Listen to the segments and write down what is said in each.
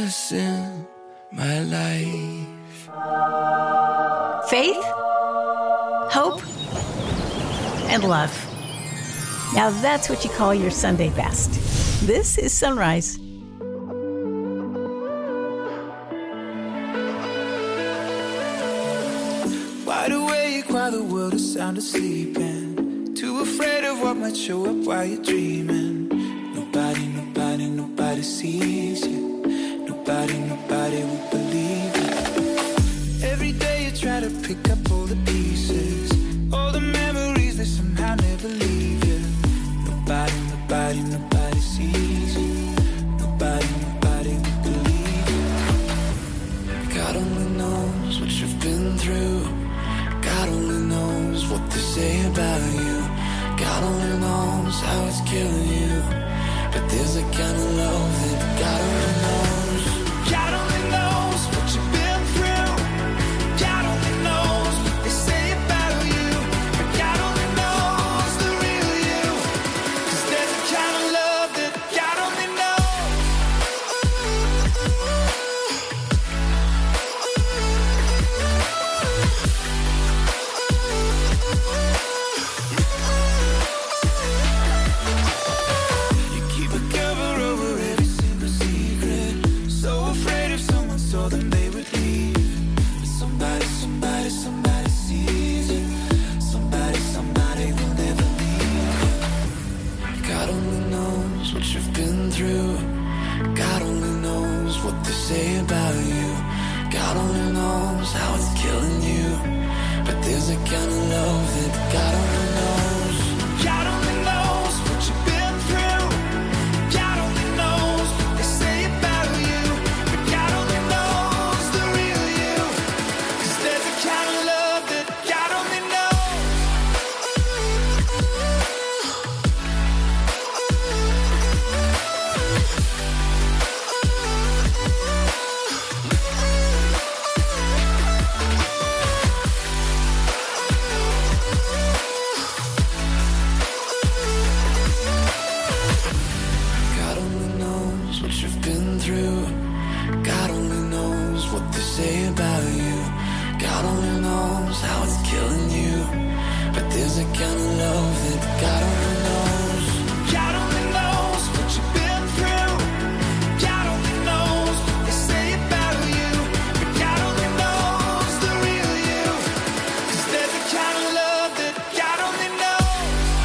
Jesus in my life. Faith, hope, and love. Now that's what you call your Sunday best. This is Sunrise. Wide awake while the world is sound asleep, and too afraid of what might show up while you're dreaming. Nobody sees you. Nobody will believe you. Every day you try to pick up all the pieces, all the memories that somehow never leave you. Nobody sees you. Nobody will believe you. God only knows what you've been through. God only knows what they say about you. God only knows how it's killing you. But there's a kind of love that God only knows. God only knows what you've been through. God only knows what they say about you. But God only knows the real you. 'Cause there's a kind of love that God only knows. You keep a cover over every single secret. So afraid if someone saw them they would leave. But somebody sees it. Somebody will never leave. God only knows what you've been through. God only knows what they say about you. God only knows how it's killing you. But there's a kind of love that God only knows. God only knows what you've been through. God only knows what they say about you. But God only knows the real you. 'Cause there's a kind of love that God only knows. God only knows what you've been through. God only knows what they say about you. God only knows how it's killing you. But there's a kind of love that God only knows. God only knows what you've been through. God only knows what they say about you. But God only knows the real you. 'Cause there's a kind of love that God only knows.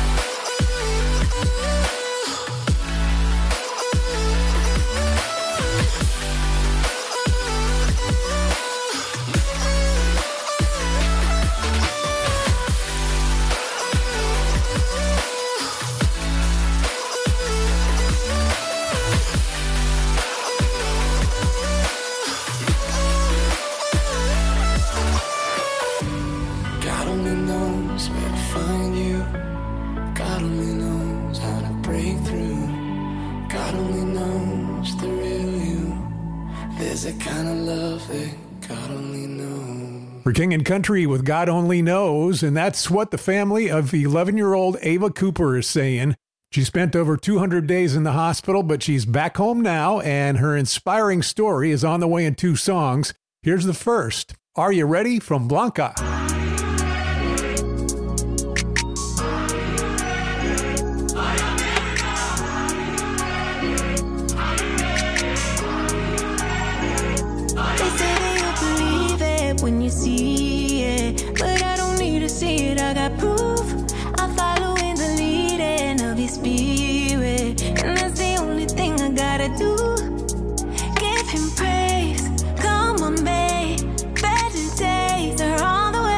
God only knows where to find you. God only knows how to break through. God only knows the real you. There's a kind of love that God only knows. For King and Country with God Only Knows, and that's what the family of 11-year-old Ava Cooper is saying. She spent over 200 days in the hospital, but she's back home now, and her inspiring story is on the way in 2 songs. Here's the first, Are You Ready, from Blanca. They say that you'll believe it when you see it, but I don't need to see it, I got proof. I'm following the leading of your spirit, and that's the only thing I gotta do. Give him praise, come on babe, better days are on the way.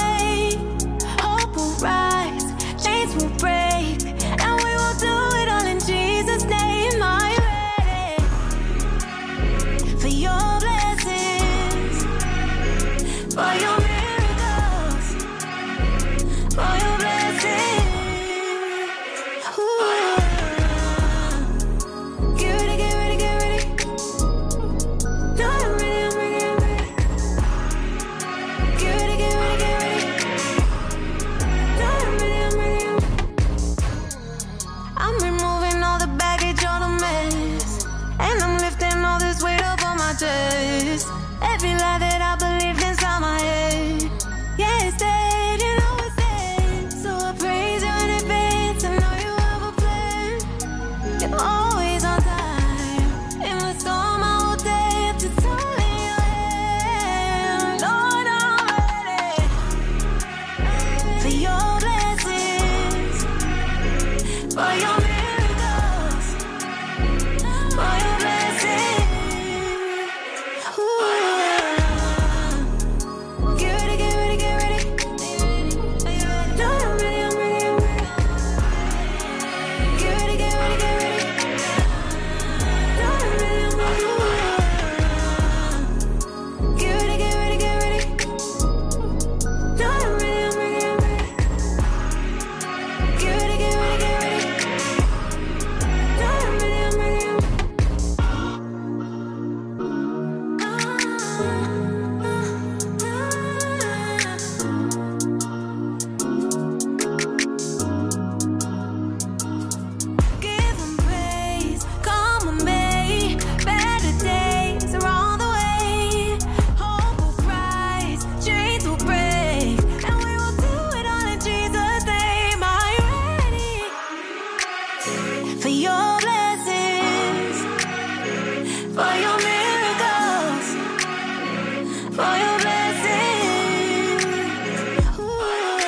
for your blessing. Ooh.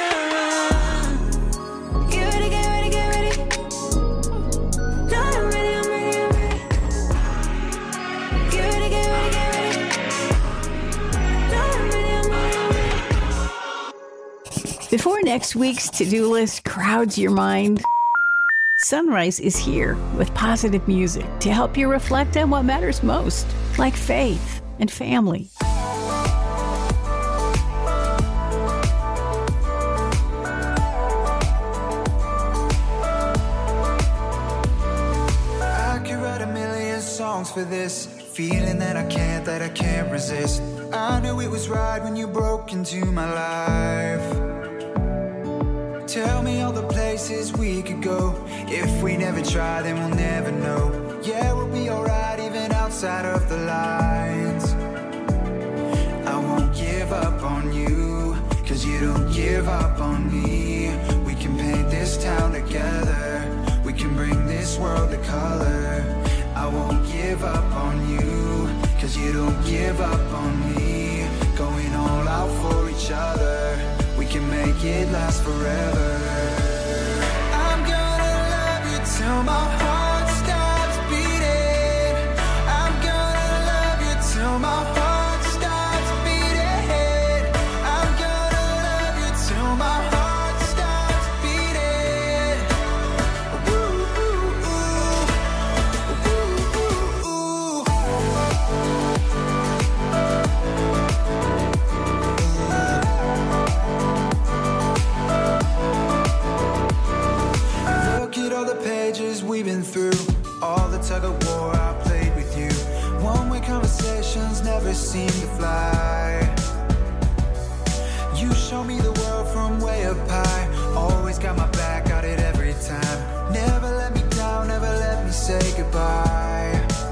Get ready, get ready, get ready. No, I'm ready, I'm ready, I'm ready. Get ready, get ready, get ready. No, I'm ready, I'm ready, I'm ready. Before next week's to-do list crowds your mind, Sunrise is here with positive music to help you reflect on what matters most, like faith and family. I could write a million songs for this feeling that I can't resist. I knew it was right when you broke into my life. Tell me all the places we could go. If we never try, then we'll never know. Yeah, we'll be alright even outside of the lines. I won't give up on you, cause you don't give up on me. We can paint this town together. We can bring this world to color. I won't give up on you, cause you don't give up on me. Going all out for each other. We can make it last forever. I'm gonna love you till my heart stops beating. I'm gonna love you till my heart stops beating. I'm gonna love you till my heart stops beating. Ooh, ooh, ooh. Ooh, ooh, Look at all the pages we've been through, all the tug of war I played with you. One-way conversations never seem to fly. You show me the world from way up high. Always got my back, got it every time. Never let me down, never let me say goodbye.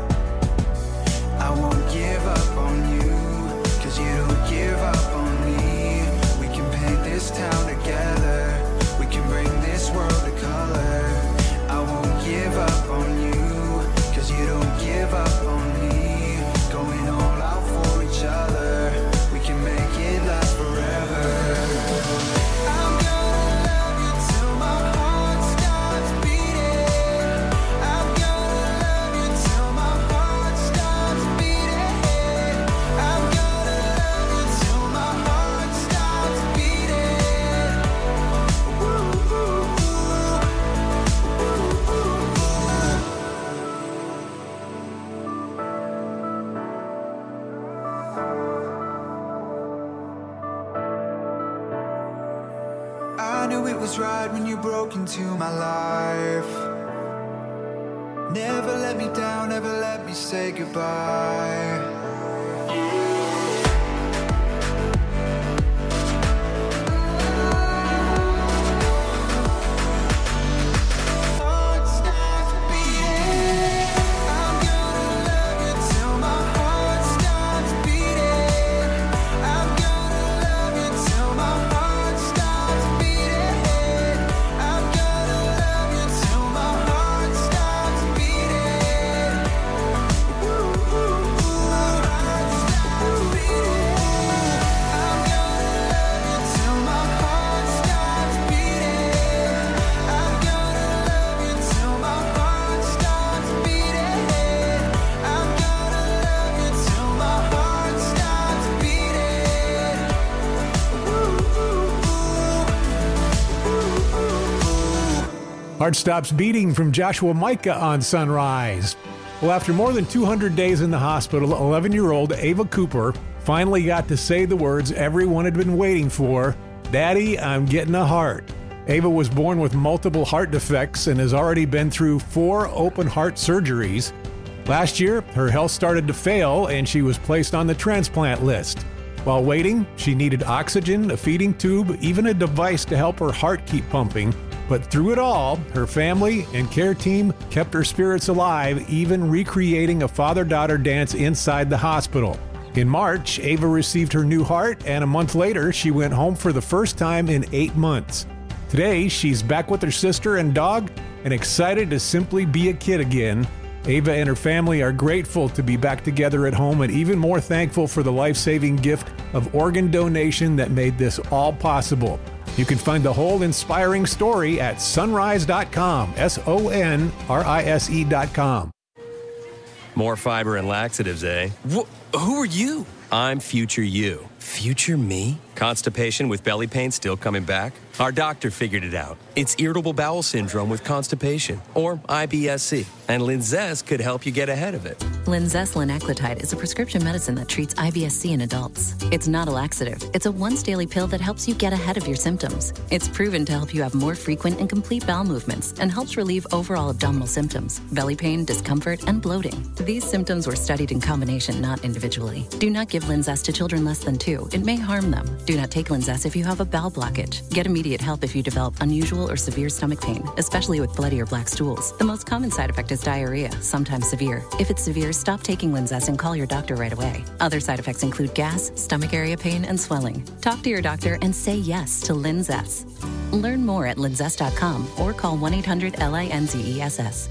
I won't give up on you, cause you don't give up on me. We can paint this town together. We can bring this world to color. I won't give up on you, cause you don't give up on me. Going all out for each other. We can make it last forever. I'm gonna love you till my heart stops beating. I'm gonna love you till my heart stops beating. I'm gonna love you till my heart stops beating. Ooh, ooh, I knew it was right when you broke into my life. Never let me down, never let me say goodbye. Heart stops beating. I'm gonna love you till my heart stops beating. I'm gonna love you till my heart stops beating. I'm gonna love you till my heart stops beating. Ooh, ooh, ooh. Heart stops beating. I'm gonna love you till my heart stops beating. I'm gonna love you till my heart stops beating. I'm gonna love you till my heart stops beating. Heart Stops Beating from Joshua Micah on Sunrise. Well, after more than 200 days in the hospital, 11-year-old Ava Cooper finally got to say the words everyone had been waiting for, "Daddy, I'm getting a heart." Ava was born with multiple heart defects and has already been through 4 open heart surgeries. Last year, her health started to fail and she was placed on the transplant list. While waiting, she needed oxygen, a feeding tube, even a device to help her heart keep pumping. But through it all, her family and care team kept her spirits alive, even recreating a father-daughter dance inside the hospital. In March, Ava received her new heart, and a month later, she went home for the first time in 8 months. Today, she's back with her sister and dog and excited to simply be a kid again. Ava and her family are grateful to be back together at home and even more thankful for the life-saving gift of organ donation that made this all possible. You can find the whole inspiring story at sonrise.com, sonrise.com. More fiber and laxatives, eh? Who are you? I'm future you. Future me? Constipation with belly pain still coming back? Our doctor figured it out. It's irritable bowel syndrome with constipation, or IBS-C, and Linzess could help you get ahead of it. Linzess linaclotide is a prescription medicine that treats IBS-C in adults. It's not a laxative. It's a once-daily pill that helps you get ahead of your symptoms. It's proven to help you have more frequent and complete bowel movements and helps relieve overall abdominal symptoms, belly pain, discomfort, and bloating. These symptoms were studied in combination, not individually. Do not give Linzess to children less than 2. It may harm them. Do not take Linzess if you have a bowel blockage. Get immediate help if you develop unusual or severe stomach pain, especially with bloody or black stools. The most common side effect is diarrhea, sometimes severe. If it's severe, stop taking Linzess and call your doctor right away. Other side effects include gas, stomach area pain, and swelling. Talk to your doctor and say yes to Linzess. Learn more at linzess.com or call 1-800-LINZESS.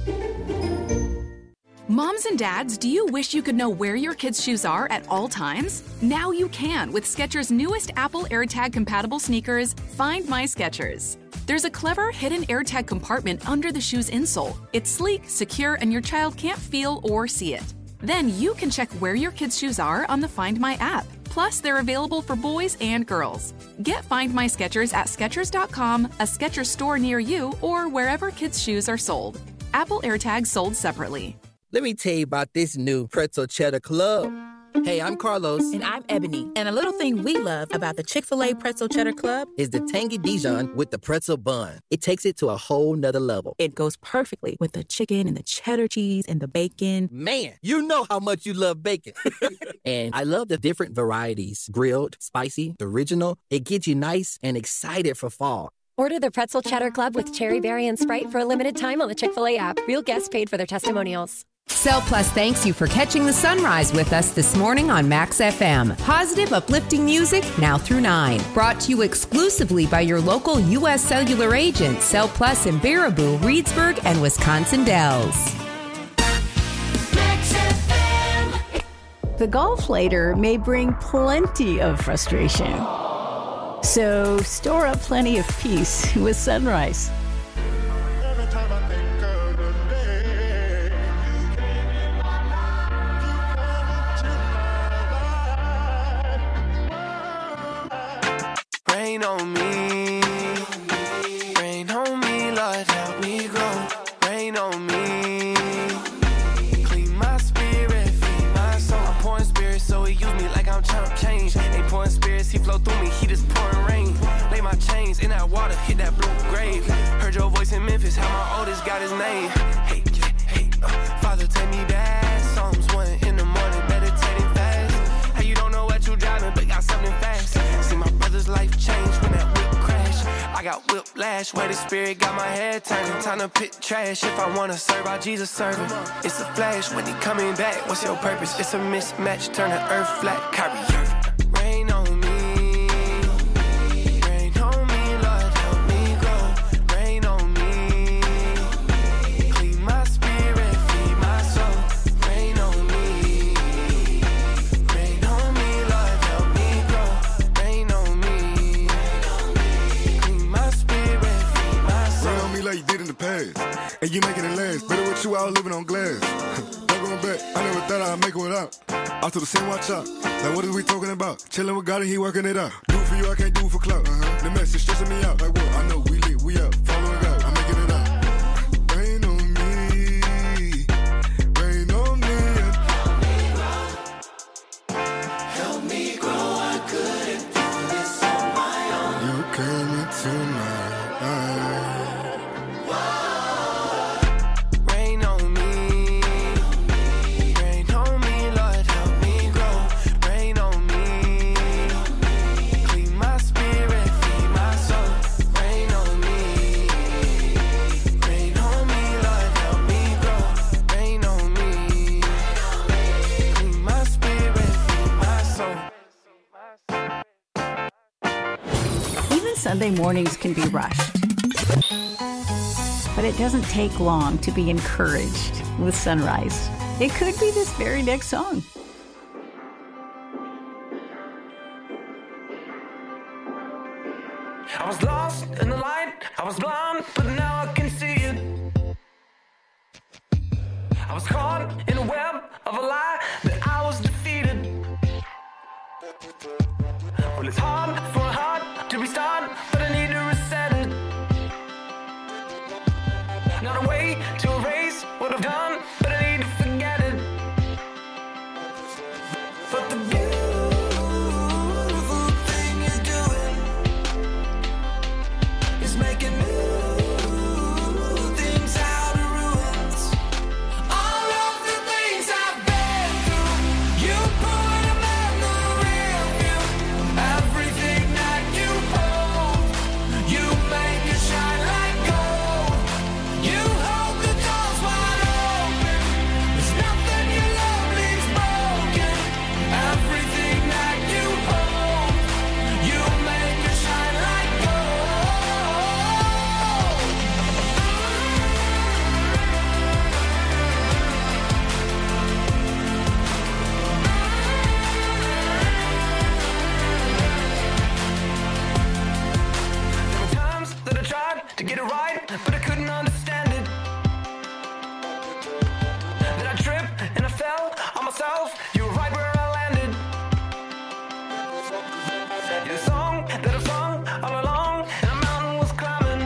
Moms and dads, do you wish you could know where your kids' shoes are at all times? Now you can with Skechers' newest Apple AirTag compatible sneakers, Find My Skechers. There's a clever hidden AirTag compartment under the shoe's insole. It's sleek, secure, and your child can't feel or see it. Then you can check where your kids' shoes are on the Find My app. Plus, they're available for boys and girls. Get Find My Skechers at Skechers.com, a Skechers store near you, or wherever kids' shoes are sold. Apple AirTags sold separately. Let me tell you about this new Pretzel Cheddar Club. Hey, I'm Carlos. And I'm Ebony. And a little thing we love about the Chick-fil-A Pretzel Cheddar Club is the tangy Dijon with the pretzel bun. It takes it to a whole nother level. It goes perfectly with the chicken and the cheddar cheese and the bacon. Man, you know how much you love bacon. And I love the different varieties. Grilled, spicy, original. It gets you nice and excited for fall. Order the Pretzel Cheddar Club with Cherry Berry and Sprite for a limited time on the Chick-fil-A app. Real guests paid for their testimonials. Cell Plus thanks you for catching the sunrise with us this morning on Max FM. Positive, uplifting music now through 9. Brought to you exclusively by your local U.S. Cellular agent, Cell Plus in Baraboo, Reedsburg, and Wisconsin Dells. Max FM. The golf later may bring plenty of frustration. So store up plenty of peace with Sunrise. Rain on me, Lord, help me grow. Rain on me, clean my spirit, feed my soul. I'm pouring spirit, so he use me like I'm chump change. Ain't pouring spirits, he flow through me, he just pouring rain. Lay my chains in that water, hit that blue grave. Heard your voice in Memphis, how my oldest got his name. Hey, Father, take me back. Psalms 1 in the morning, meditating fast. How you don't know what you driving, but got something fast. See my brother's life change when that whip crash. I got whiplash, where the spirit got my head turning. Time to pick trash. If I wanna serve, I Jesus serve him. It's a flash when he coming back. What's your purpose? It's a mismatch, turn the earth flat. Kyrie Irving. Rain on me. Rain on me, Lord, help me grow. Rain on me. Clean my spirit, feed my soul. Rain on me. Rain on me, Lord, help me grow. Rain on me. Clean my spirit, feed my soul. Rain on me like you did in the past. And you making it last. Better with you out living on glass. Don't going back. I never thought I'd make it without. I took the same watch out. Like, what is we talking about? Chilling with God and he working it out. Do it for you, I can't do it for clout. The message stressing me out. Like, what? I know we lit, we up. Following God, I'm making it out. Rain on me. Rain on me. Help me grow, I couldn't do this on my own. You came into my life. Rain on me. Rain on me, Lord, help me grow. Rain on me. Clean my spirit, feed my soul. Rain on me. Rain on me, Lord, help me grow. Rain on me. Clean my spirit, feed my soul. Even Sunday mornings can be rushed. But it doesn't take long to be encouraged with Sunrise. It could be this very next song. I was lost in the light, I was blind, but now I can see it. I was caught in a web of a lie that I was defeated. Well, it's hard for a heart to restart, but I need to reset it. Not a way to erase what I've done, but I need to forget it. But the beautiful thing you're doing is making new things out of ruins. All of the things I've been through, you put them in the rear view. Everything that you hold, you make it shine like gold. You hold the doors wide open. There's nothing your love leaves broken. Everything that you hold, you make it shine like There were times that I tried to get it right, but I couldn't understand it. Then I tripped and I fell on myself. You were right where I landed. You're the song that I've sung all along, and a mountain was climbing.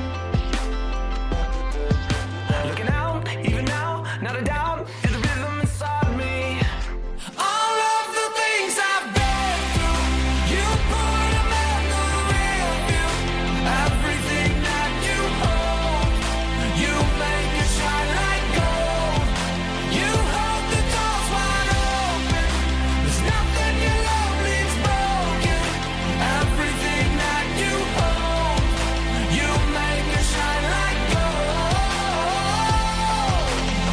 Looking out, even now, not a doubt, is the rhythm inside me. All of the things I've been through, you put them in the rear view. Everything that you hold, you make it shine like gold. You hold the doors wide open. There's nothing your love leaves broken. Everything that you hold, you make it shine like gold.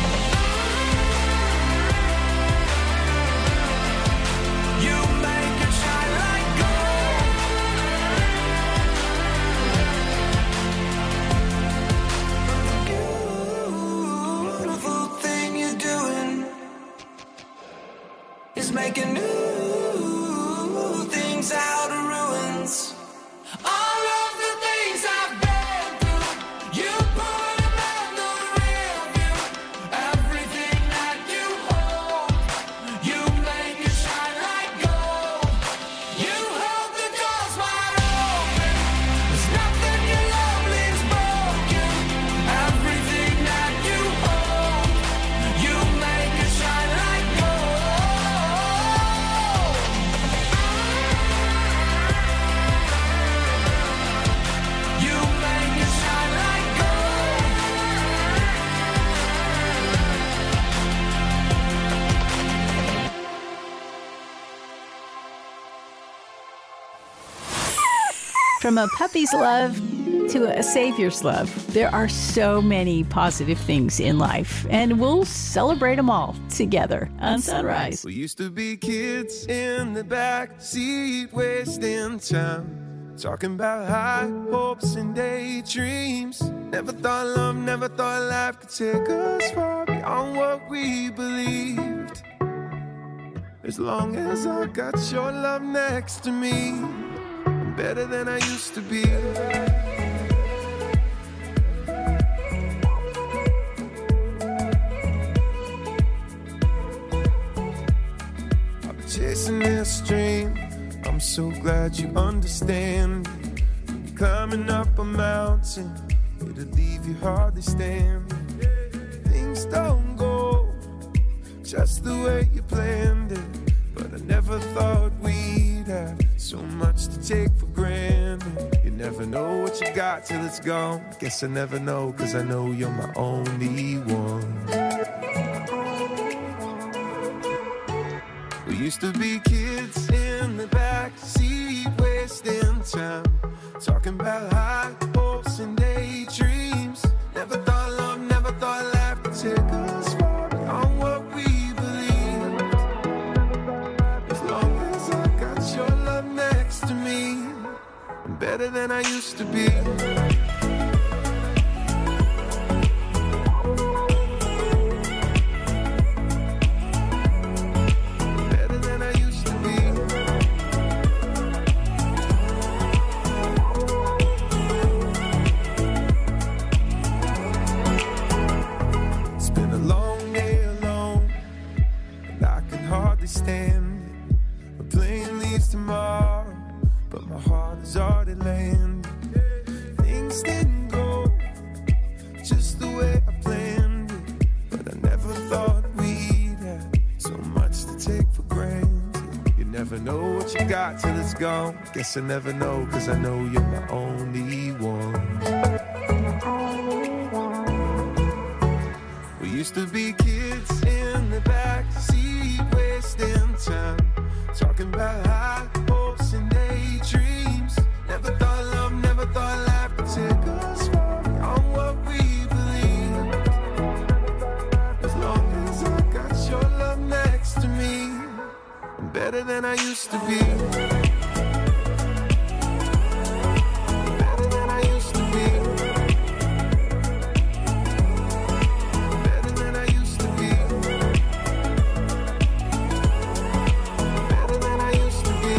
You make it shine like gold. Beautiful thing you're doing is making new things out of ruins. All of the things I've been through, you put them in the rear view. Everything that you hold, you make it shine like gold. You hold the doors wide open. There's nothing your love leaves broken. Everything that you hold, you make it shine like gold. You make it shine like gold. From a puppy's love to a savior's love, there are so many positive things in life, and we'll celebrate them all together on Sunrise. We used to be kids in the back seat, wasting time, talking about high hopes and daydreams. Never thought love, never thought life could take us far beyond what we believed. As long as I got your love next to me, I'm better than I used to be. I've been chasing this dream, I'm so glad you understand. Climbing up a mountain, it'll leave you hardly standing. Things don't go just the way you planned it, but I never thought we'd have so much to take for granted. You never know what you got till it's gone. Guess I never know, 'cause I know you're my only one. We used to be kids in the back seat, wasting time, talking about high hopes and daydreams. Never thought love, never thought life could take us far beyond what we believed. As long as I got your love next to me, I'm better than I used to be. started landing. Things didn't go just the way I planned it, but I never thought we'd have so much to take for granted. You never know what you got till it's gone. Guess I never know, cause I know you're my only one. We used to be kids in the back seat, wasting time, talking about high hopes and daydreams. Never thought love, never thought life could take us far beyond what we believe. As long as I got your love next to me, I'm better than I used to be. Better than I used to be. Better than I used to be. Better than I used to be.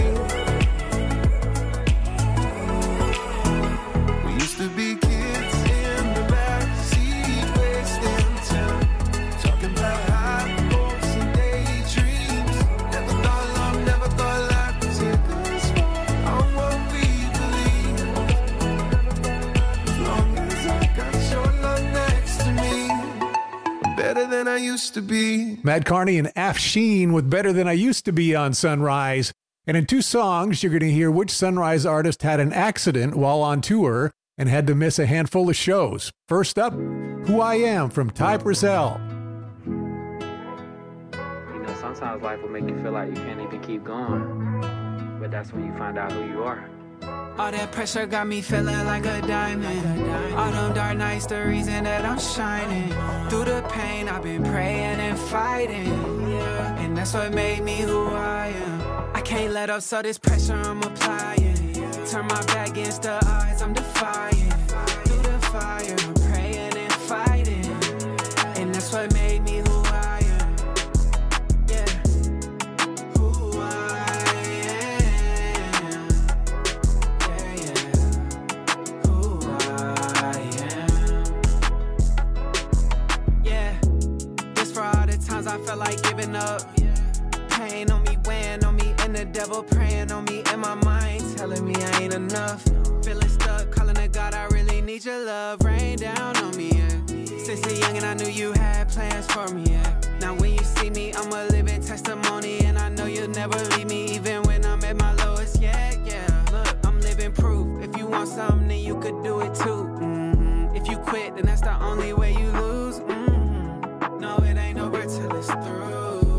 We used to be kids in the back seat, wasting time, talking about high hopes and daydreams. Never thought love, never thought life could take us far on what we believe. As long as I got your love next to me, I'm better than I used to be. Matt Carney and Afshin with Better Than I Used to Be on Sunrise. And in two songs, you're going to hear which Sunrise artist had an accident while on tour and had to miss a handful of shows. First up, Who I Am from Ty Purcell. You know, sometimes life will make you feel like you can't even keep going. But that's when you find out who you are. All that pressure got me feeling like a diamond. All them dark nights, the reason that I'm shining. Through the pain, I've been praying and fighting. And that's what made me who I am. I can't let up, so this pressure I'm applying. Turn my back against the odds, I'm defying. Through the fire, I'm praying and fighting. And that's what made me who I am. Yeah. Who I am. Yeah, yeah. Who I am. Yeah. This for all the times I felt like giving up. Pain on me, weighing on me, and the devil praying on me in my mind, telling me I ain't enough. Feeling stuck, calling to God, I really need your love. Rain down on me, yeah. Since a youngin', I knew you had plans for me, yeah. Now when you see me, I'm a living testimony, and I know you'll never leave me, even when I'm at my lowest, yeah, yeah. Look, I'm living proof. If you want something, then you could do it too. If you quit, then that's the only way you lose. No, it ain't over till it's through.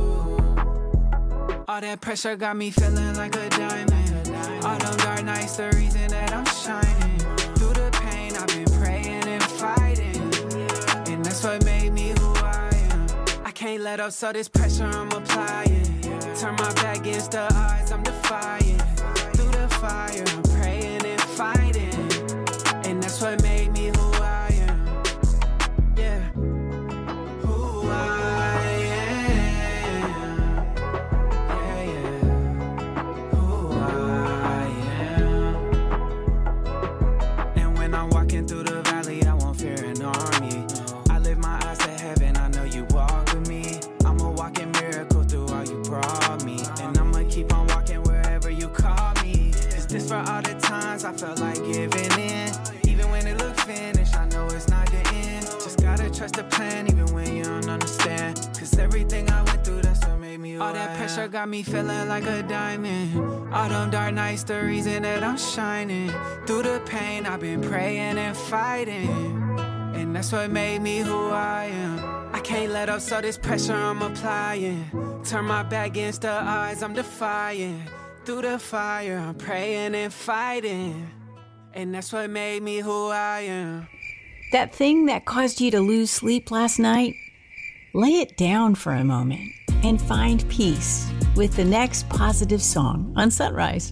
All that pressure got me feeling like a diamond. All them dark nights, the reason that I'm shining. Through the pain, I've been praying and fighting. And that's what made me who I am. I can't let up, so this pressure I'm applying. Turn my back against the odds, I'm defying. Through the fire, I'm praying and fighting. And that's what made me who I am. Yeah. Who I am. Yeah, yeah. Who I am. And when I'm walking through the valley, I won't fear an army. I lift my eyes to heaven, I know you walk with me. I'm a walking miracle through all you brought me. And I'ma keep on walking wherever you call me. Is this for all the times I felt like giving in? Even when it looked finished, I know it's not the end. Just gotta trust the plan, even when you don't understand. Cause everything I went through, that's what made me who I am. All that pressure got me feeling like a diamond. All them dark nights, the reason that I'm shining. Through the pain, I've been praying and fighting. And that's what made me who I am. I can't let up, so this pressure I'm applying. Turn my back against the odds, I'm defying. Through the fire, I'm praying and fighting. And that's what made me who I am. That thing that caused you to lose sleep last night? Lay it down for a moment and find peace with the next positive song on Sunrise.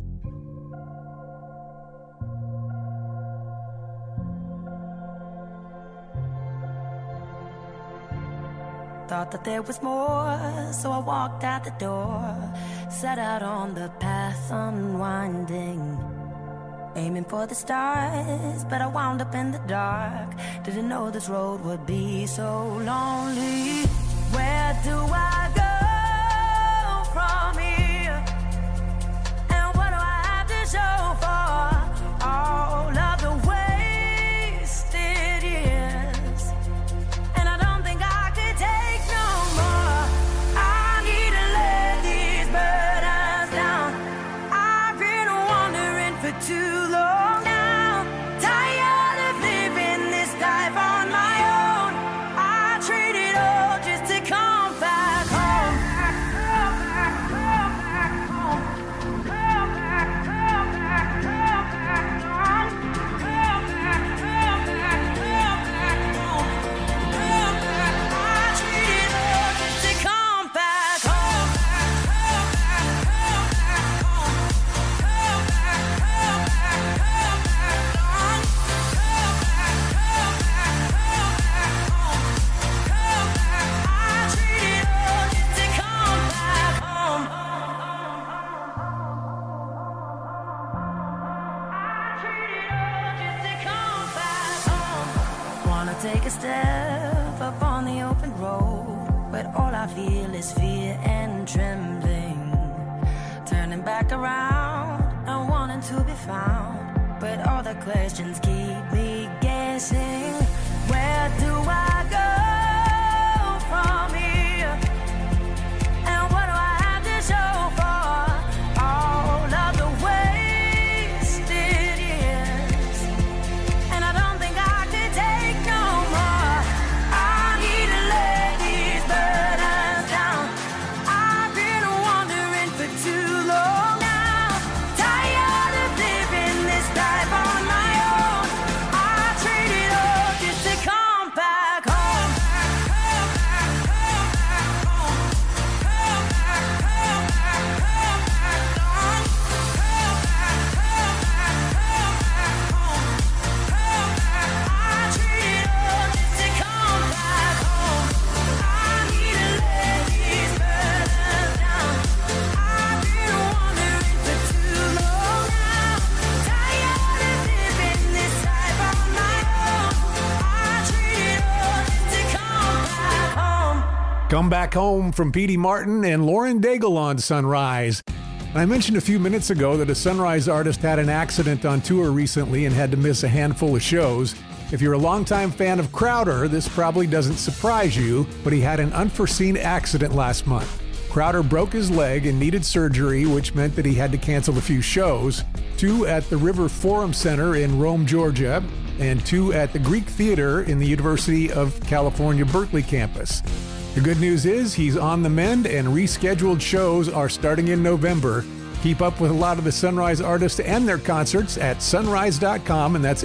Thought that there was more, so I walked out the door. Set out on the path unwinding, aiming for the stars, but I wound up in the dark. Didn't know this road would be so lonely. Where do I go from here? And what do I have to show for too long now. Tired of living this life on my own. I trade it all just to come back home. Take a step up on the open road, but all I feel is fear and trembling. Turning back around and wanting to be found, but all the questions keep me guessing. Where do I go from here? And what do I have to show for all of the wasted years? And I don't think I could take no more. I need to lay these burdens down. I've been wandering for too long now. Tired of living this life on my own. I trade it all just to come back home. Come Back Home from Petey Martin and Lauren Daigle on Sunrise. I mentioned a few minutes ago that a Sunrise artist had an accident on tour recently and had to miss a handful of shows. If you're a longtime fan of Crowder, this probably doesn't surprise you, but he had an unforeseen accident last month. Crowder broke his leg and needed surgery, which meant that he had to cancel a few shows, 2 at the River Forum Center in Rome, Georgia, and 2 at the Greek Theater in the University of California, Berkeley campus. The good news is he's on the mend and rescheduled shows are starting in November. Keep up with a lot of the Sunrise artists and their concerts at sunrise.com, and that's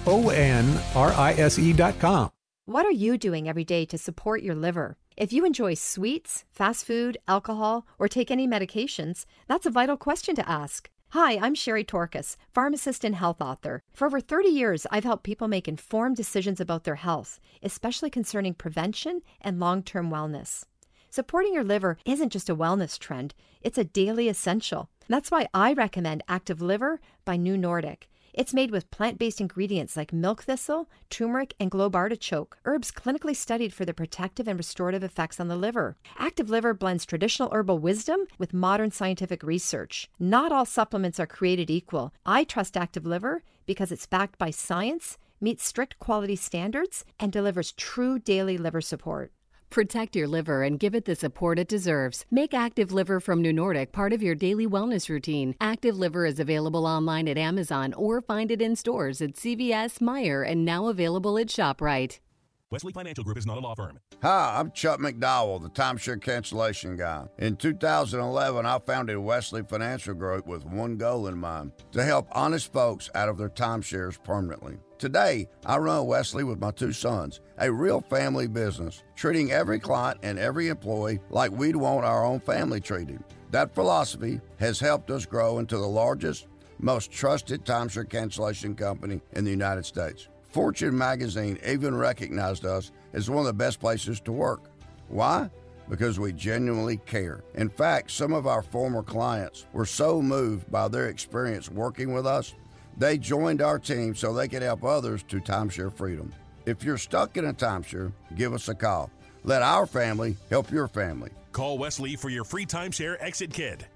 SONRISE.com. What are you doing every day to support your liver? If you enjoy sweets, fast food, alcohol, or take any medications, that's a vital question to ask. Hi, I'm Sherry Torkas, pharmacist and health author. For over 30 years, I've helped people make informed decisions about their health, especially concerning prevention and long-term wellness. Supporting your liver isn't just a wellness trend, it's a daily essential. That's why I recommend Active Liver by New Nordic. It's made with plant-based ingredients like milk thistle, turmeric, and globe artichoke, herbs clinically studied for their protective and restorative effects on the liver. Active Liver blends traditional herbal wisdom with modern scientific research. Not all supplements are created equal. I trust Active Liver because it's backed by science, meets strict quality standards, and delivers true daily liver support. Protect your liver and give it the support it deserves. Make Active Liver from New Nordic part of your daily wellness routine. Active Liver is available online at Amazon or find it in stores at CVS, Meijer, and now available at ShopRite. Wesley Financial Group is not a law firm. Hi, I'm Chuck McDowell, the timeshare cancellation guy. In 2011, I founded Wesley Financial Group with one goal in mind, to help honest folks out of their timeshares permanently. Today, I run Wesley with my 2 sons, a real family business, treating every client and every employee like we'd want our own family treated. That philosophy has helped us grow into the largest, most trusted timeshare cancellation company in the United States. Fortune magazine even recognized us as one of the best places to work. Why? Because we genuinely care. In fact, some of our former clients were so moved by their experience working with us, they joined our team so they could help others to timeshare freedom. If you're stuck in a timeshare, give us a call. Let our family help your family. Call Wesley for your free timeshare exit kit.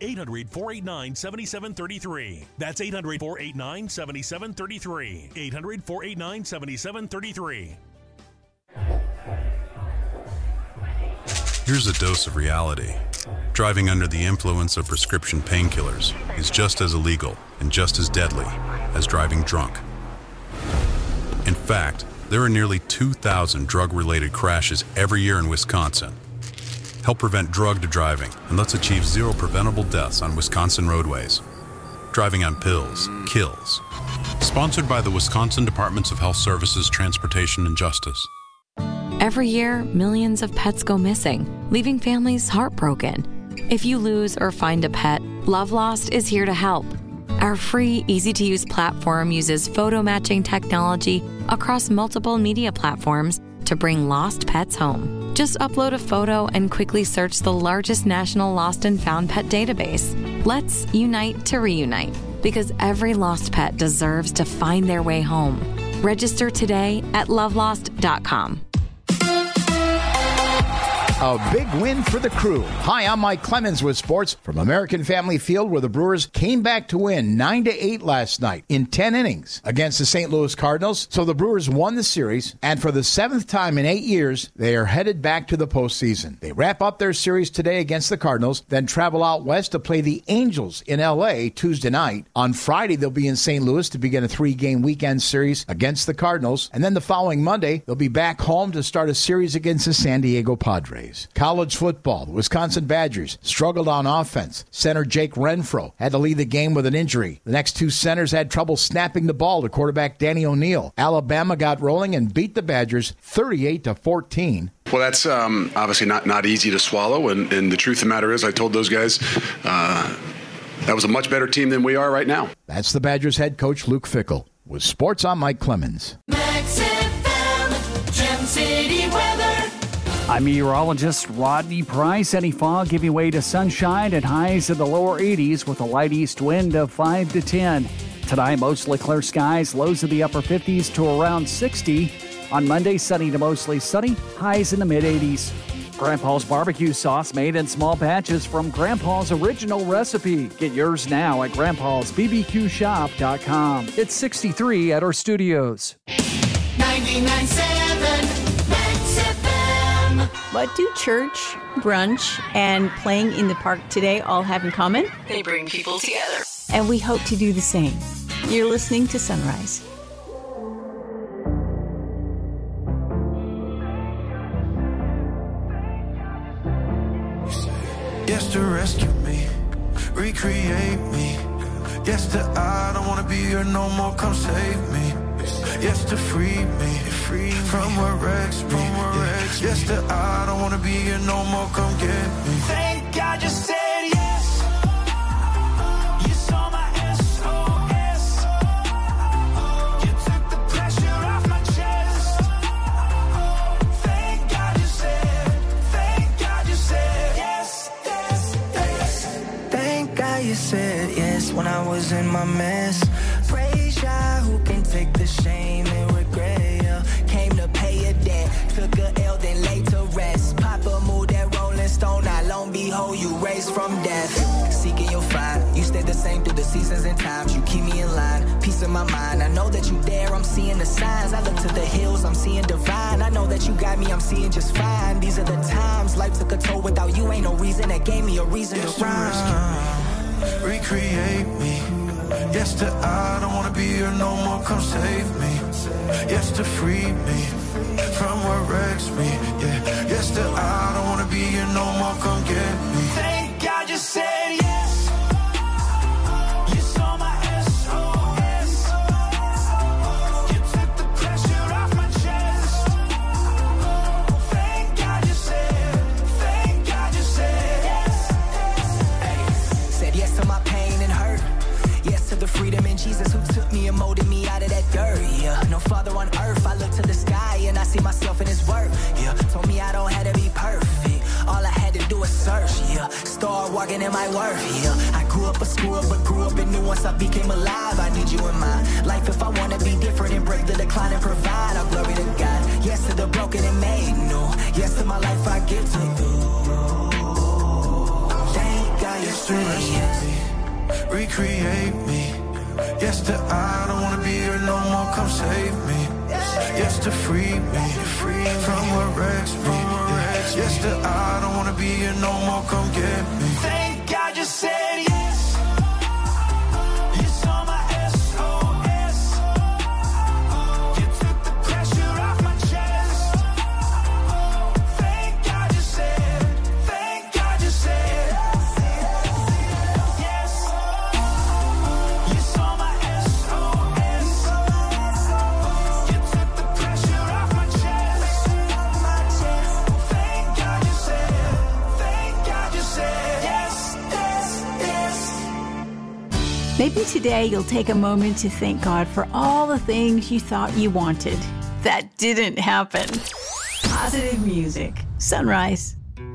800-489-7733. That's 800-489-7733. 800-489-7733. Here's a dose of reality. driving under the influence of prescription painkillers is just as illegal and just as deadly as driving drunk. In fact, there are nearly 2,000 drug-related crashes every year in Wisconsin. Help prevent drug driving and let's achieve zero preventable deaths on Wisconsin roadways. Driving on pills kills. Sponsored by the Wisconsin Departments of Health Services, Transportation, and Justice. Every year, millions of pets go missing, leaving families heartbroken. If you lose or find a pet, Love Lost is here to help. Our free, easy-to-use platform uses photo matching technology across multiple media platforms to bring lost pets home. Just upload a photo and quickly search the largest national lost and found pet database. Let's unite to reunite, because every lost pet deserves to find their way home. Register today at lovelost.com. A big win for the Crew. Hi, I'm Mike Clemens with sports from American Family Field, where the Brewers came back to win 9-8 last night in 10 innings against the St. Louis Cardinals. So the Brewers won the series, and for the 7th time in 8 years, they are headed back to the postseason. They wrap up their series today against the Cardinals, then travel out west to play the Angels in L.A. Tuesday night. On Friday, they'll be in St. Louis to begin a 3-game weekend series against the Cardinals, and then the following Monday, they'll be back home to start a series against the San Diego Padres. College football, the Wisconsin Badgers struggled on offense. Center Jake Renfro had to lead the game with an injury. The next two centers had trouble snapping the ball to quarterback Danny O'Neal. Alabama got rolling and beat the Badgers 38-14. Well, that's obviously not easy to swallow, and the truth of the matter is I told those guys that was a much better team than we are right now. That's the Badgers head coach Luke Fickell. With sports, I'm Mike Clemens. Max FM, Gem City weather. I'm meteorologist Rodney Price. Any fog giving way to sunshine and highs in the lower 80s with a light east wind of 5 to 10. Tonight, mostly clear skies, lows in the upper 50s to around 60. On Monday, sunny to mostly sunny, highs in the mid-80s. Grandpa's barbecue sauce made in small batches from Grandpa's original recipe. Get yours now at grandpa'sbbqshop.com. It's 63 at our studios. 99.7 Max FM. What do church, brunch, and playing in the park today all have in common? They bring people together. And we hope to do the same. You're listening to Sunrise. Yes, to rescue me, recreate me. Yes, to I don't wanna be here no more, come save me. Yes, to free me from what wrecks me. Yes, to I don't wanna be here no more, come get me. Thank God you said yes. You saw my SOS. You took the pressure off my chest. Thank God you said yes, yes, yes. Thank God you said yes when I was in my mess. Praise Yah who can take the shame and regret. Came to pay a debt, took a L then laid to rest. Papa moved that Rolling Stone, not long behold you raised from death. Seeking your find, you stayed the same through the seasons and times. You keep me in line, peace in my mind. I know that you there, I'm seeing the signs. I look to the hills, I'm seeing divine. I know that you got me, I'm seeing just fine. These are the times, life took a toll without you. Ain't no reason that gave me a reason to rhyme. Recreate me. Yes, to I don't wanna be here no more, come save me. Yes, to free me from what wrecks me. Yeah. Yes, to I don't wanna be here no more, come get me. Thank God you said yes. You saw my SOS. You took the pressure off my chest. Thank God you said yes. Hey. Said yes to my pain and hurt. Yes to the freedom in Jesus who took me and molded me out of that dirt. Yeah, no father on earth. I look to the sky and I see myself in his work. Yeah, told me I don't have to be perfect. All I had to do is search. Yeah, start walking in my worth. Yeah, I grew up a screw up, but grew up and knew once I became alive. I need you in my life if I want to be different and break the decline and provide. I'll glory to God. Yes to the broken and made new. Yes to my life I give to you. Thank God you said yes. Recreate me. Yes, to I don't wanna be here no more, come save me. Yes to free me from arrest me. Yes to I don't wanna be here no more, come get me. Thank God you said yes. You saw my SOS. You took the pressure off my chest. Thank God you said. Thank God you said yes. You saw my SOS. You took the pressure off my chest. Thank God you said. Thank God you said yes, yes, yes. Maybe today you'll take a moment to thank God for all the things you thought you wanted. That didn't happen. Positive music. Sunrise.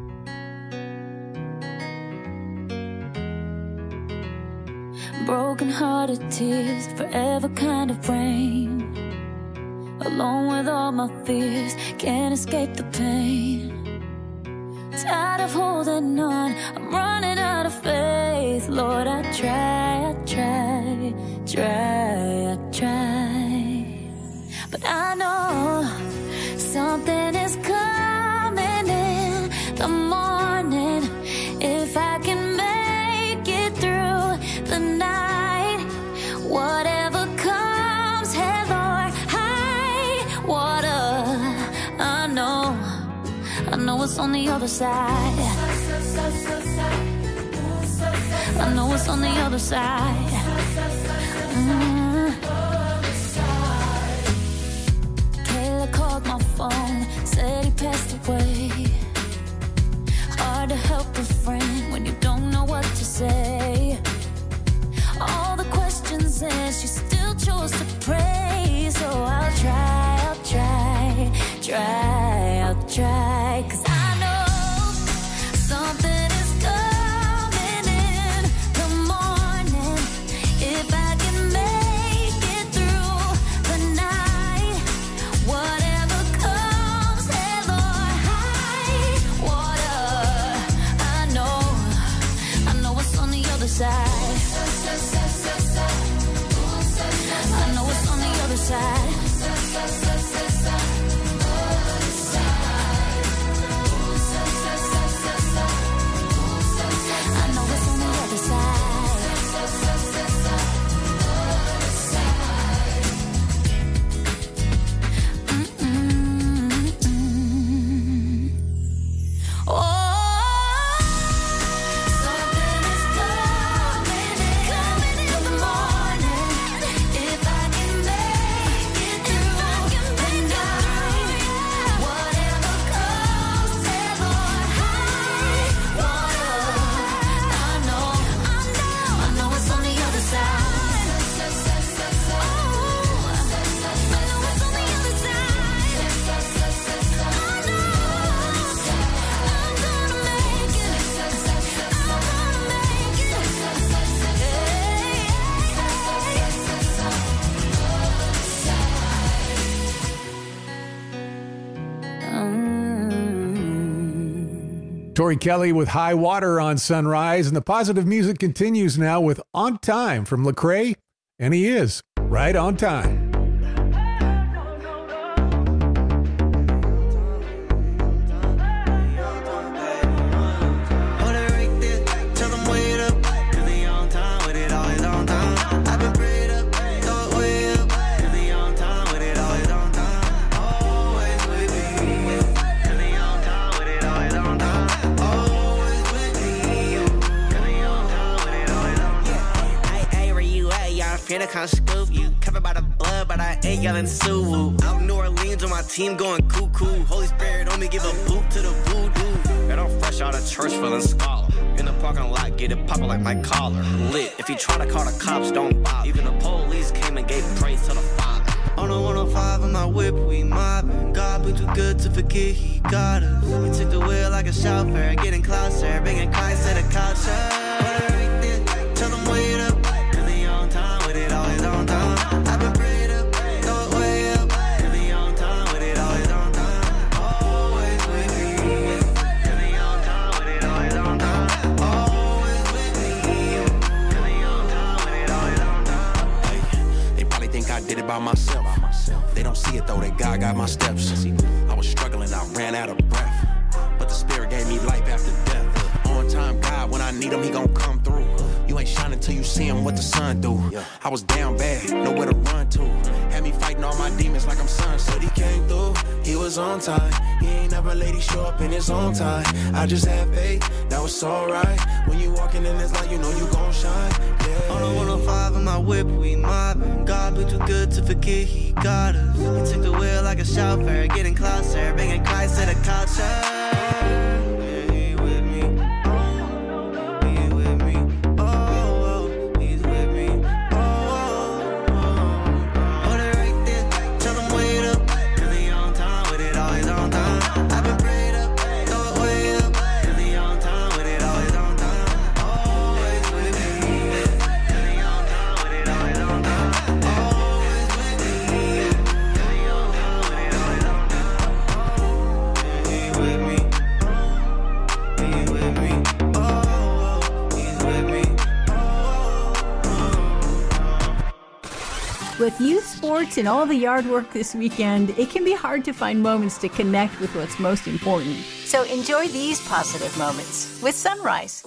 Broken hearted tears, forever kind of rain. Alone with all my fears, can't escape the pain. Tired of holding on, I'm running out of faith. Lord, I try, but I know something is coming in the morning. If I can make it through the night, whatever comes, hey Lord, high water. I know it's on the other side. I know it's on the other side. Kayla called my phone, said he passed away. Hard to help a friend when you don't know what to say. All the questions and she still chose to pray. So I'll try. 'Cause I know something is coming in the morning. If I can make it through the night, whatever comes, hey Lord, high water. I know it's on the other side. I know it's on the other side. Tori Kelly with High Water on Sunrise, and the positive music continues now with On Time from Lecrae, and he is right on time. Finna come scoop you, covered by the blood, but I ain't yelling Suwu. Out in New Orleans with my team going cuckoo. Holy Spirit on me, give a boot to the voodoo. Got I'm fresh out of church feeling scholar. In the parking lot, get it poppin' like my collar. Lit, if you try to call the cops, don't bother. Even the police came and gave praise to the Father. On the 105 in my whip, we mobbing. God been too good to forget he got us. He took the wheel like a chauffeur, getting closer, bringing Christ to the culture. Put it right there, tell them wait up. Always on time. I've been prayed up, throw it way up. Really on time with it, always on time. Always with me. Really on time with it, always on time. Always with me. Really on time with it, always on time. Hey, they probably think think I did it by myself. They don't see it though, that God got my steps. I was struggling, I ran out of breath, but the Spirit gave me life after death. On time God, when I need him, he gon' come through. You ain't shining till you see him, what the sun do. I was down bad, nowhere to run to. Had me fighting all my demons like I'm sunset. He came through, he was on time. He ain't never late, he show up in his own time. I just have faith, now it's alright. When you walking in this light, you know you gon' shine. Yeah. On the 105 in my whip, we mobbing. God been too good to forget he got us. He took the wheel like a chauffeur, getting closer, bringing Christ to the culture. With youth sports and all the yard work this weekend, it can be hard to find moments to connect with what's most important. So enjoy these positive moments with Sunrise.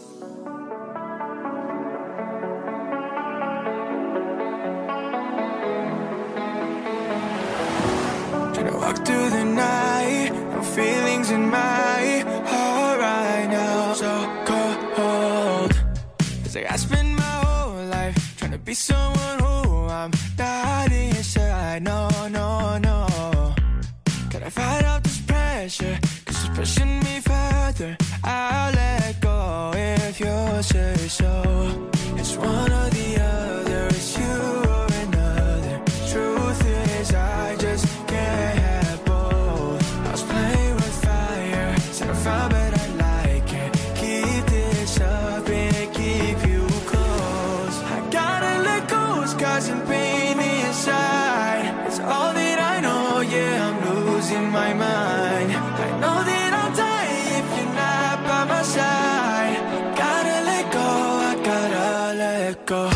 Trying to walk through the night, no feelings in my heart right now. So cold. It's like I spend my whole life trying to be someone who I'm not inside, no, no, no. Gotta fight out this pressure, cause it's pushing me further. I'll let go if you say so. It's one or the other, it's you or another. Truth is I just can't have both. I was playing with fire, said I found but I like it. Keep this up and keep you close. I gotta let go, it's causing pain inside. It's all that I know, yeah, I'm losing my mind. I know that I'll die if you're not by my side. Gotta let go, I gotta let go.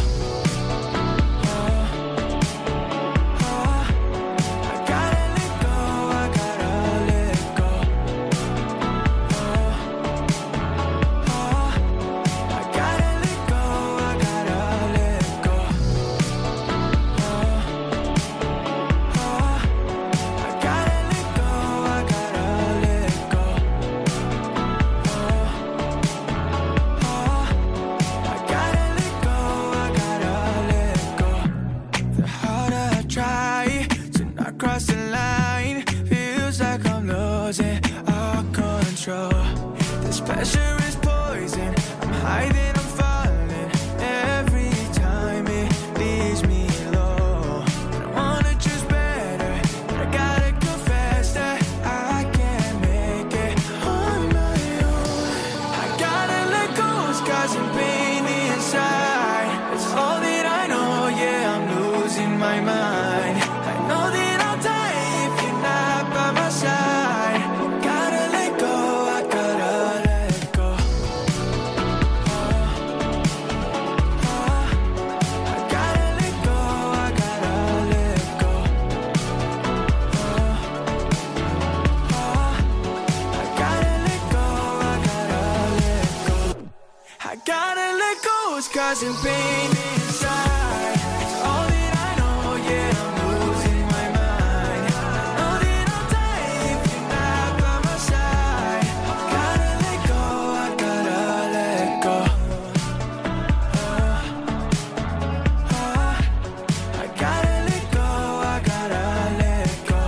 This pressure is poison. I'm hiding, I'm falling. Every time it leaves me low. I wanna choose better, but I gotta go faster. I can't make it on my own. I gotta let go, it's causing pain inside. It's all that I know, yeah, I'm losing my mind. I know that I'll die if you're not by my side. Causing pain inside. It's all that I know, yeah, I'm losing my mind. I know that I'll die if you're not by my side. I gotta let go, I gotta let go. I gotta let go, I gotta let go.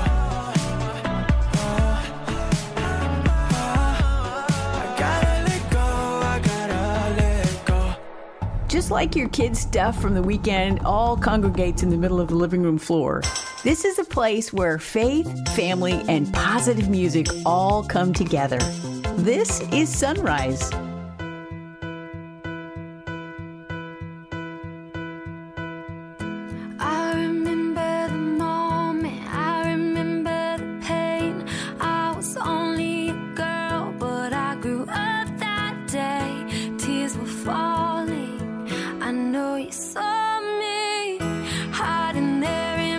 I gotta let go, I gotta let go. Just like your kids' stuff from the weekend all congregates in the middle of the living room floor, this is a place where faith, family, and positive music all come together. This is Sunrise. I remember the moment, I remember the pain. I was only a girl, but I grew up that day. Tears were falling. I know you saw me hiding there in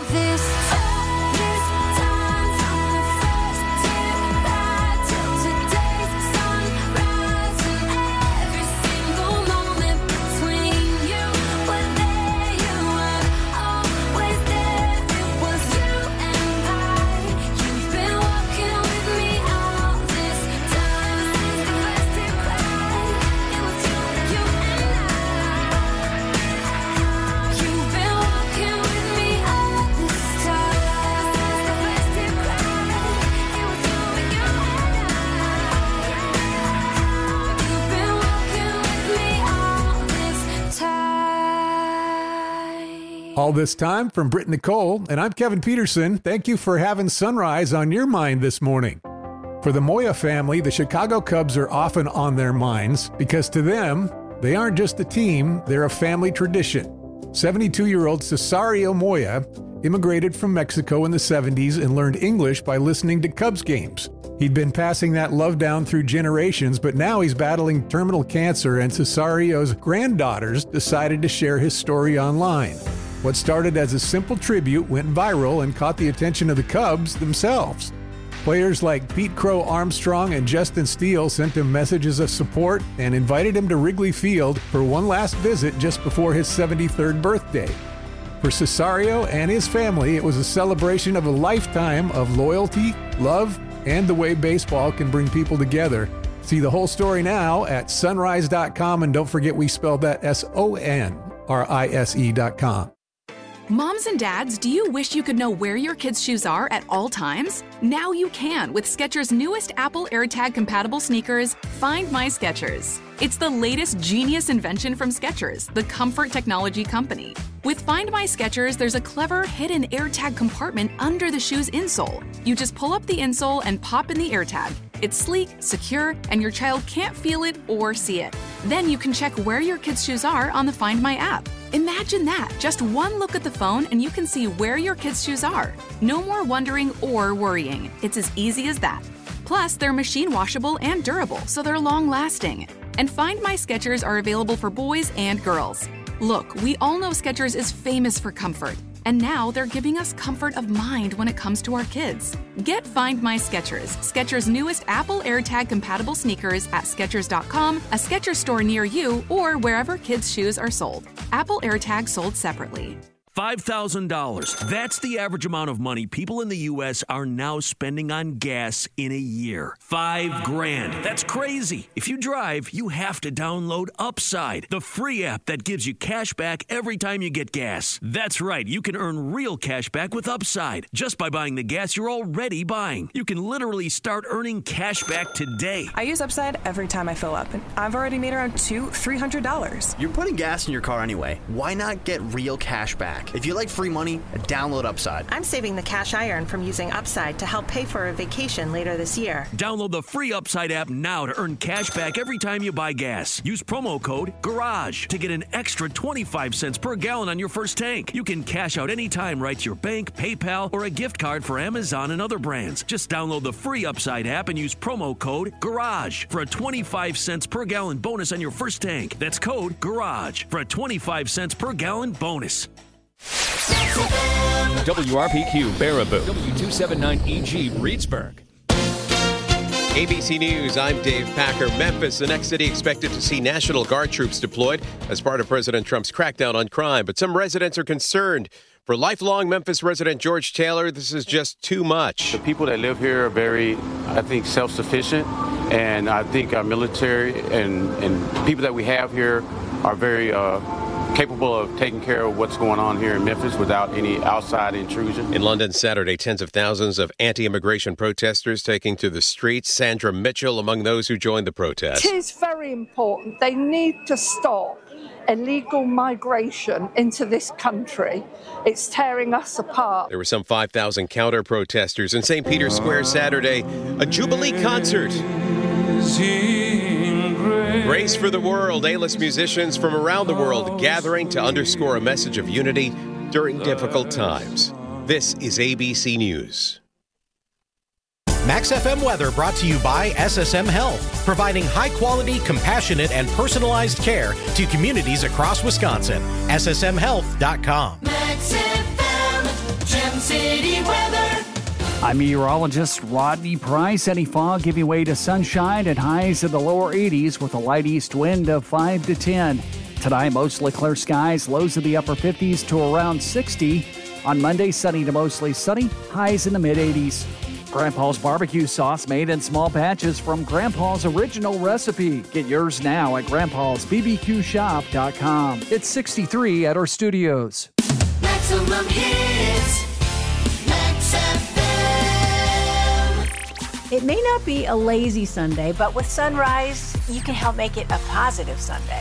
this time from the first till right till today's sunrise, and every single moment between you were there. You were always there. It was you and I. You've been walking with me all this time since the first day cried. It was you and I. You've been walking with me all this time since the first day cried. It was you and I. You've been walking with me all this time. All this time from Britt Nicole, and I'm Kevin Peterson. Thank you for having Sunrise on your mind this morning. For the Moya family, the Chicago Cubs are often on their minds because to them, they aren't just a team, they're a family tradition. 72-year-old Cesario Moya immigrated from Mexico in the 70s and learned English by listening to Cubs games. He'd been passing that love down through generations, but now he's battling terminal cancer, and Cesario's granddaughters decided to share his story online. What started as a simple tribute went viral and caught the attention of the Cubs themselves. Players like Pete Crow Armstrong and Justin Steele sent him messages of support and invited him to Wrigley Field for one last visit just before his 73rd birthday. For Cesario and his family, it was a celebration of a lifetime of loyalty, love, and the way baseball can bring people together. See the whole story now at sunrise.com, and don't forget we spelled that SONRISE.com. Moms and dads, do you wish you could know where your kids' shoes are at all times? Now you can with Skechers' newest Apple AirTag compatible sneakers, Find My Skechers. It's the latest genius invention from Skechers, the comfort technology company. With Find My Skechers, there's a clever hidden AirTag compartment under the shoe's insole. You just pull up the insole and pop in the AirTag. It's sleek, secure, and your child can't feel it or see it. Then you can check where your kids' shoes are on the Find My app. Imagine that, just one look at the phone and you can see where your kids' shoes are. No more wondering or worrying. It's as easy as that. Plus, they're machine washable and durable, so they're long-lasting. And Find My Skechers are available for boys and girls. Look, we all know Skechers is famous for comfort, and now they're giving us comfort of mind when it comes to our kids. Get Find My Skechers, Skechers' newest Apple AirTag compatible sneakers at Skechers.com, a Skechers store near you, or wherever kids' shoes are sold. Apple AirTag sold separately. $5,000. That's the average amount of money people in the U.S. are now spending on gas in a year. $5,000. That's crazy. If you drive, you have to download Upside, the free app that gives you cash back every time you get gas. That's right. You can earn real cash back with Upside just by buying the gas you're already buying. You can literally start earning cash back today. I use Upside every time I fill up, and I've already made around $200-$300. You're putting gas in your car anyway. Why not get real cash back? If you like free money, download Upside. I'm saving the cash I earn from using Upside to help pay for a vacation later this year. Download the free Upside app now to earn cash back every time you buy gas. Use promo code GARAGE to get an extra 25 cents per gallon on your first tank. You can cash out anytime right to your bank, PayPal, or a gift card for Amazon and other brands. Just download the free Upside app and use promo code GARAGE for a 25 cents per gallon bonus on your first tank. That's code GARAGE for a 25 cents per gallon bonus. WRPQ Baraboo, W279EG Reedsburg. ABC News, I'm Dave Packer. Memphis, the next city expected to see National Guard troops deployed as part of President Trump's crackdown on crime. But some residents are concerned. For lifelong Memphis resident George Taylor, this is just too much. The people that live here are very, I think, self-sufficient. And I think our military and people that we have here are very capable of taking care of what's going on here in Memphis without any outside intrusion. In London Saturday, tens of thousands of anti-immigration protesters taking to the streets. Sandra Mitchell among those who joined the protest. It is very important. They need to stop illegal migration into this country. It's tearing us apart. There were some 5,000 counter-protesters in St. Peter's Square Saturday, a Jubilee concert. Grace for the World, A-list musicians from around the world gathering to underscore a message of unity during difficult times. This is ABC News. Max FM weather brought to you by SSM Health, providing high-quality, compassionate, and personalized care to communities across Wisconsin. SSMHealth.com. Max FM, I'm meteorologist Rodney Price. Any fog giving way to sunshine and highs in the lower 80s with a light east wind of 5 to 10. Tonight, mostly clear skies, lows in the upper 50s to around 60. On Monday, sunny to mostly sunny, highs in the mid-80s. Grandpa's barbecue sauce made in small batches from Grandpa's original recipe. Get yours now at grandpa'sbbqshop.com. It's 63 at our studios. Maximum hits. Max FM. It may not be a lazy Sunday, but with Sunrise, you can help make it a positive Sunday.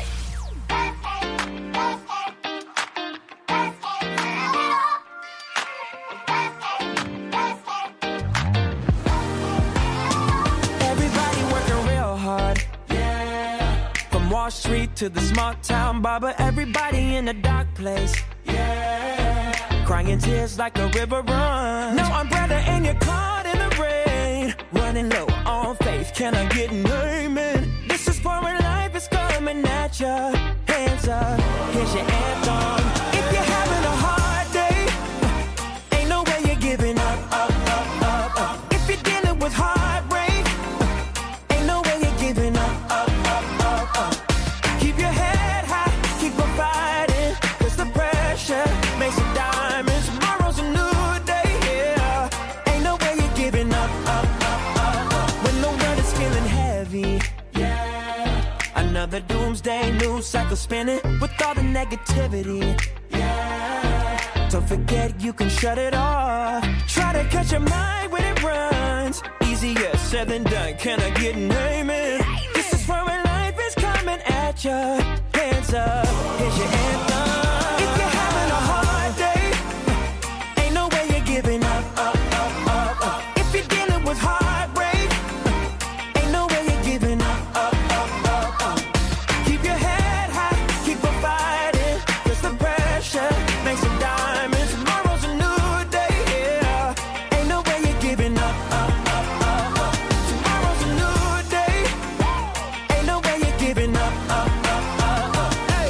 Wall Street to the small town barber, everybody in a dark place. Yeah, crying tears like a river run. No umbrella and you're caught in the rain, running low on faith. Can I get an amen? This is for when life is coming at ya. Hands up, here's your anthem. If you're having a hard day, ain't no way you're giving up, up, up, up, up. If you're dealing with heartbreak, ain't no way you're giving up, up, up, up, up. Keep your head high, keep on fighting, cause the pressure makes it diamonds. Tomorrow's a new day, yeah. Ain't no way you're giving up, up, up, up, up. When the world is feeling heavy, yeah. Another doomsday news cycle spinning with all the negativity, yeah. Don't forget you can shut it off. Try to catch your mind when it runs. Easier said than done, can I get an amen? This is for when life is coming at ya. Hands up, here's your anthem. If you're having a hard day, ain't no way you're giving up, up, up, up, up. If you're dealing with heartbreak, ain't no way you're giving up, up, up, up, up. Keep your head high, keep on fighting, cause the pressure makes it diamonds. Tomorrow's a new day, yeah. Ain't no way you're giving up, up, up, up, up. Tomorrow's a new day, ain't no way you're giving up, up, up, up, up. Hey.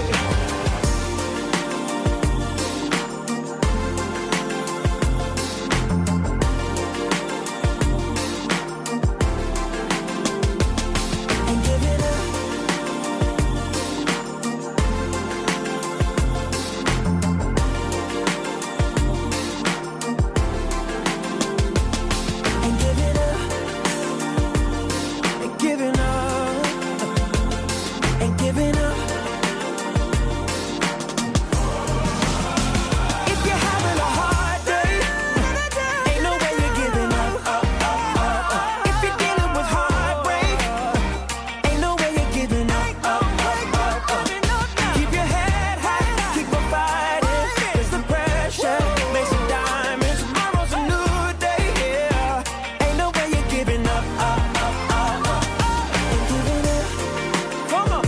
And give it up. And give it up. And giving up. And giving up. If you're having a hard day, ain't no way you're giving up, up, up, up, up. If you're dealing with heartbreak, ain't no way you're giving up, up, up, up, up. Keep your head high, keep on fighting, cause the pressure makes it diamonds. Tomorrow's a new day, yeah. Ain't no way you're giving up, up, up, up, up. And giving up. Come on.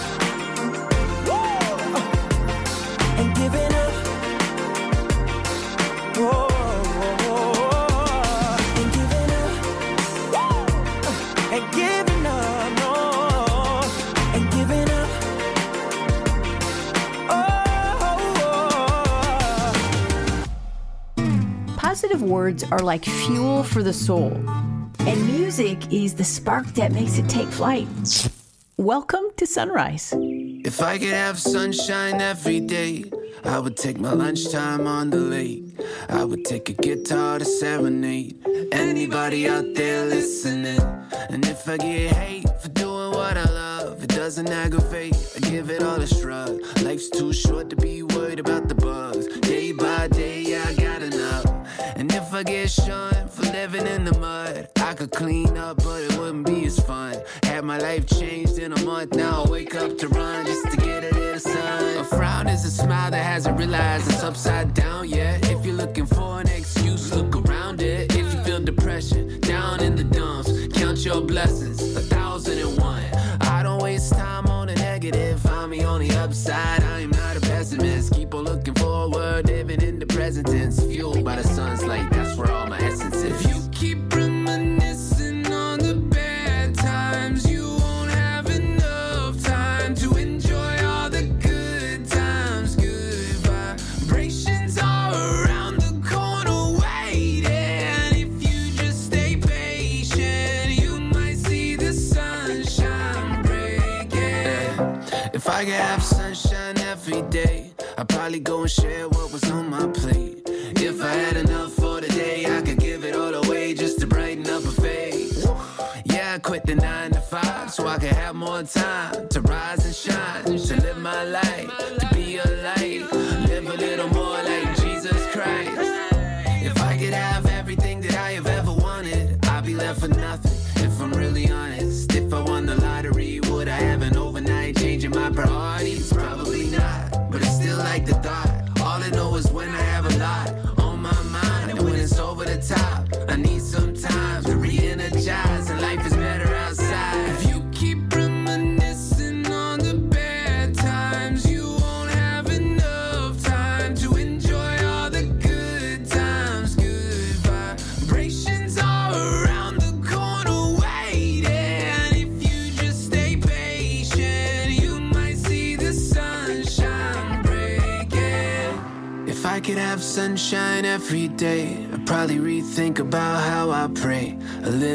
Woo. And giving up. Whoa, whoa, whoa. And giving up. Woo. And giving up, no. And giving up. Positive words are like fuel for the soul, and music is the spark that makes it take flight. Welcome to Sunrise. If I could have sunshine every day, I would take my lunchtime on the lake. I would take a guitar to serenade anybody out there listening. And if I get hate for doing what I love, it doesn't aggravate, I give it all a shrug. Life's too short to be worried about the bugs. Day by day, I got enough. And if I get shunned for living in the mud, I could clean up, but it wouldn't be as fun. Had my life changed in a month, now I wake up to run just to get it in the sun. A frown is a smile that hasn't realized it's upside down yet. If you're looking for an excuse, look around it. If you feel depression, down in the dumps, count your blessings, 1,001. I don't waste time on the negative, find me on the upside. I am not a pessimist, keep on looking forward, living in the present tense, fueled by the sun's light, that's where all my essence is. If you keep reminiscing on the bad times, you won't have enough time to enjoy all the good times. Good vibrations are around the corner waiting. If you I could have sunshine every day, I'd probably go and share what was on my plate. If I had enough for the day, I could give it all away just to brighten up a face. Yeah, I quit the 9 to 5 so I could have more time to rise and shine, to live my life, to be a light, live a little more like Jesus Christ. If I could have everything that I have ever wanted, I'd be left with nothing, if I'm really honest. If I won the lottery, would I have an overnight change in my priorities? Probably not, but I still like the thought. All I know is when I have a lot on my mind, and when it's over the top, I need some time to re-energize, and life is better outside. If you keep reminiscing on the bad times, you won't have enough time to enjoy all the good times. Good vibrations are around the corner waiting. If you just stay patient, you might see the sunshine breaking. If I could have sunshine every day, I'd probably rethink about how I pray. A little